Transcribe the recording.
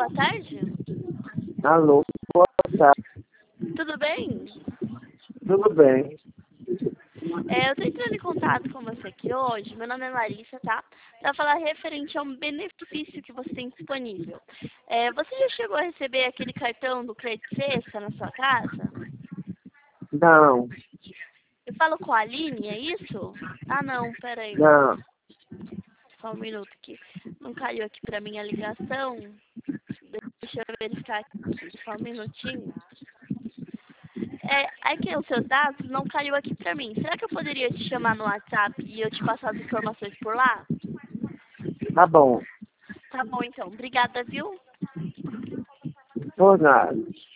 boa tarde. Alô, boa tarde. Tudo bem? Tudo bem? Eu tô entrando em contato com você aqui hoje. Meu nome é Larissa, tá? Pra falar referente a um benefício que você tem disponível. Você já chegou a receber aquele cartão do Crédito Sexta na sua casa? Não, Eu falo com a Aline, é isso? Ah, não, peraí. não. Só um minuto aqui. Não caiu aqui pra mim a ligação. Deixa eu verificar aqui, só um minutinho. É que os seus dados não caiu aqui pra mim. Será que eu poderia te chamar no WhatsApp e eu te passar as informações por lá? Tá bom. Tá bom, então. Obrigada, viu? Por nada.